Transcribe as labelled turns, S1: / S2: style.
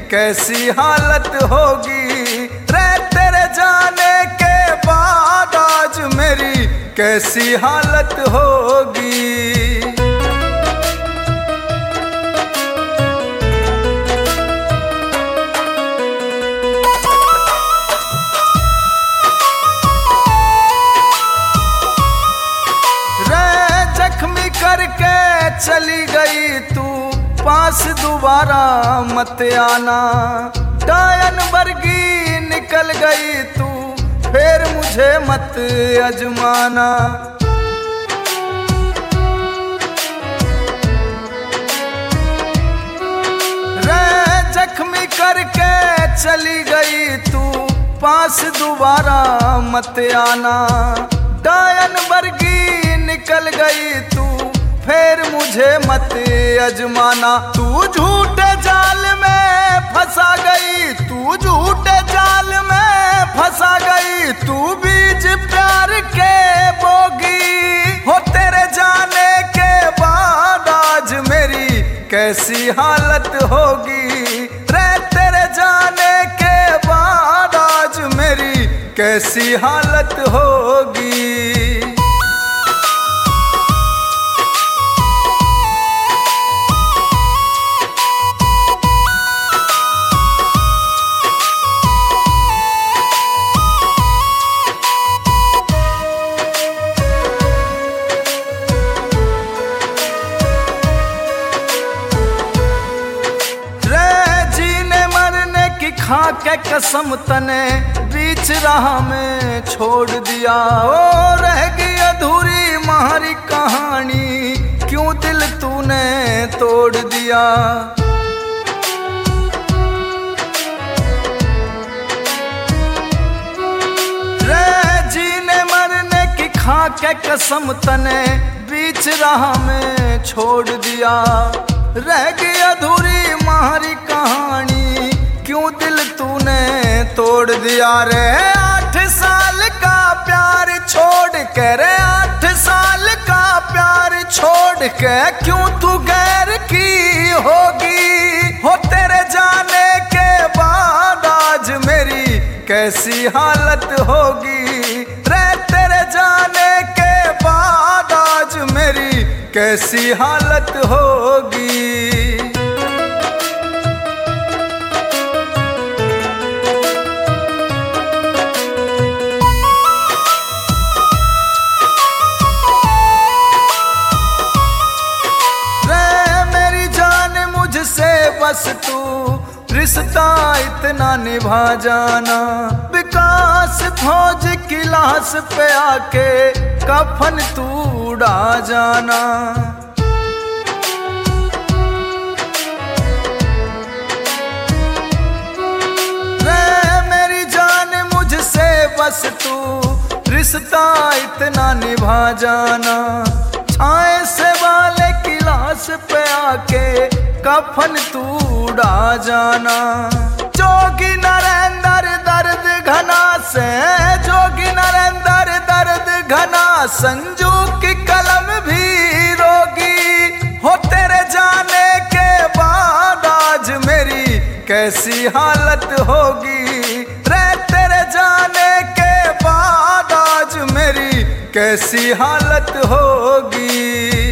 S1: कैसी हालत होगी रे तेरे जाने के बाद आज मेरी कैसी हालत होगी। करके चली गई तू पास दोबारा मत आना, डायन वर्गी निकल गई तू फिर मुझे मत अजमाना। रे जख्मी करके चली गई तू पास दोबारा मत आना, डायन वर्गी निकल गई तू फिर मुझे मत अजमाना। तू झूठे जाल में फंसा गई, तू झूठे जाल में फंसा गई, तू बीज प्यार के बोगी हो तेरे जाने के बाद आज मेरी कैसी हालत होगी रे तेरे जाने के बाद आज मेरी कैसी हालत होगी। खा के कसम तने बीच राह में छोड़ दिया, ओ रह गई अधूरी हमारी कहानी क्यों दिल तूने तोड़ दिया। रे जीने मरने की खा के कसम तने बीच राह में छोड़ दिया, रह गई अधूरी हमारी कहानी क्यों दिल तूने तोड़ दिया। रे 8 साल का प्यार छोड़ के, रे 8 साल का प्यार छोड़ के क्यों तू गैर की होगी हो तेरे जाने के बाद आज मेरी कैसी हालत होगी रे तेरे जाने के बाद आज मेरी कैसी हालत होगी। बस तू रिश्ता इतना निभा जाना, विकास फौज की लाश पे आके कफन तू उड़ा जाना। रे मेरी जान मुझसे बस तू रिश्ता इतना निभा जाना, छाए से वाले की लाश पे आके कफन तू उड़ा जाना। जोगी नरेंद्र दर्द घना से, जोगी नरेंद्र दर्द घना संजू की कलम भी रोगी हो तेरे जाने के बाद आज मेरी कैसी हालत होगी रे तेरे जाने के बाद आज मेरी कैसी हालत होगी।